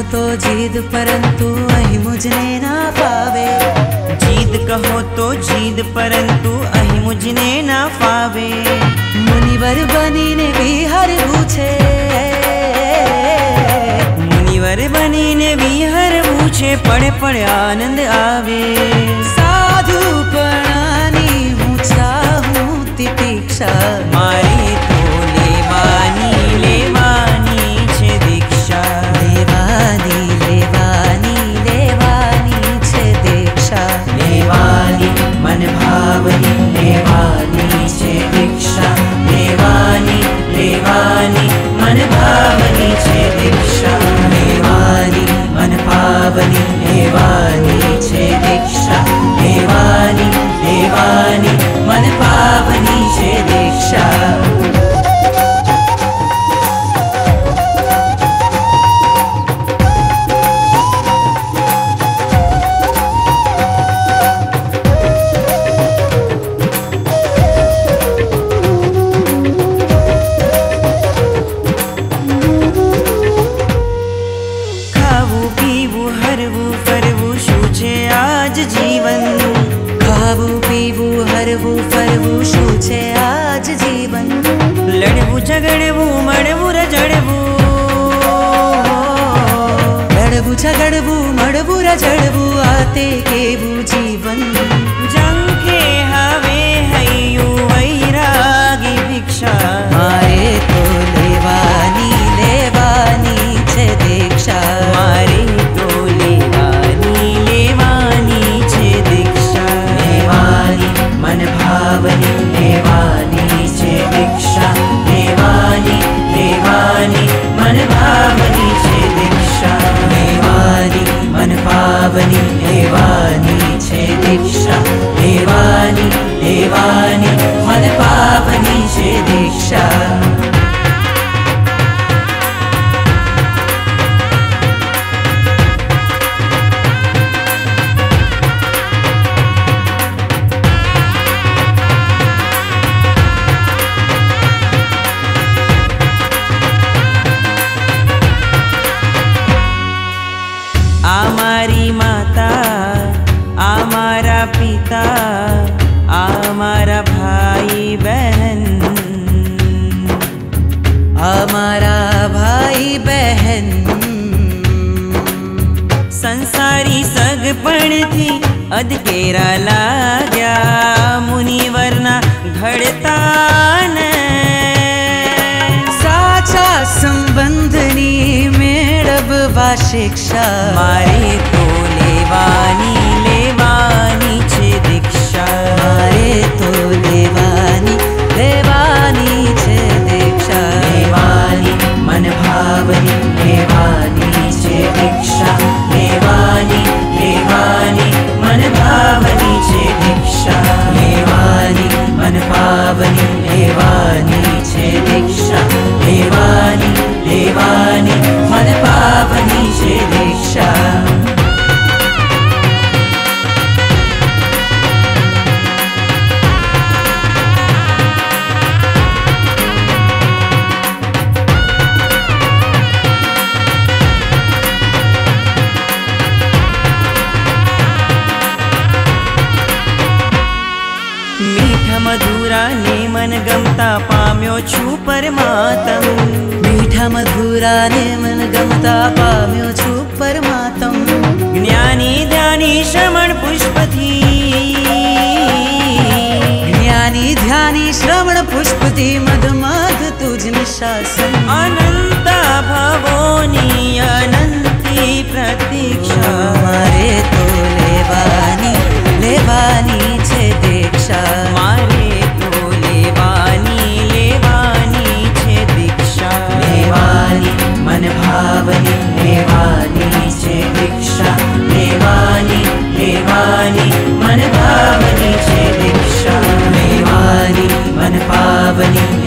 तो जीद परंतु अहि मुझने ना पावे। जीद कहो तो जीद परंतु अहि मुझने ना पावे। मुनिवर बनी ने भी हर पूछे, मुनिवर बनी ने भी हर पूछे, पढ़े पढ़े आनंद आवे। साधु प्रणानी हूँ चाहूँ तितीक्षा, मारे तो लेवानी लेवानी छे दीक्षा। लेवानी लेवानी लेवानी छे दीक्षा। लेवानी मन भावनी लेवानी छे दीक्षा। लेवानी लेवानी मन भावनी छे दीक्षा। लेवानी मन पावनी लेवानी छे दीक्षा। लेवानी लेवानी मन पावनी छे दीक्षा। हरवू फरवू शू छे आज जीवन। लड़वू झगड़वू मड़वू रजड़वू, लड़वू झगड़वू मड़वू रजड़वू आते केवू जीवन। जंके हवे हयू वैरागी भिक्षा। मारे तो लेवानी लेवानी छे दीक्षा। मारे तो लेवानी लेवानी छे दीक्षा। लेवानी मन भावनी लेवानी छे दीक्षा। लेवानी लेवानी मन भावनी छे दीक्षा। लेवानी मन पावनी लेवानी छे दीक्षा। लेवानी लेवानी मन पावनी छे दीक्षा। आमारी माता आमारा पिता आमारा भाई बहन। आमारा भाई बहन। संसारी सगपण थी अधकेरा लाग्या। मुनिवरना घड़ता ने साचा संबंधनी मेळववा शिक्षा। मारे तो लेवानी लेवानी छे दीक्षा। मारे तो लेवानी लेवानी छे दीक्षा। लेवानी मन भावनी लेवानी छे दीक्षा। लेवानी लेवानी मन भावनी छे दीक्षा। लेवानी मन पावनी लेवानी छे दीक्षा। लेवानी लेवानी मन पावनी छे दीक्षा। मीठा मधुरा ने मन गमता पाम्यो छू परमात्म। मीठा मधुरा ने मन गमता पाम्यो छू परमात्म। ज्ञानी ध्यानी श्रवण पुष्पथी। ज्ञानी ध्यानी श्रवण पुष्पथी मद मद तुझ निशासन। अनंता भवोनी अनंती प्रतीक्षा। मारे तो लेवानी लेवानी छे दीक्षा। मारे तो लेवानी लेवानी छे दीक्षा। लेवानी मन भावनी लेवानी छे दीक्षा। लेवानी लेवानी मन भावनी छे दीक्षा। लेवानी मन पावनी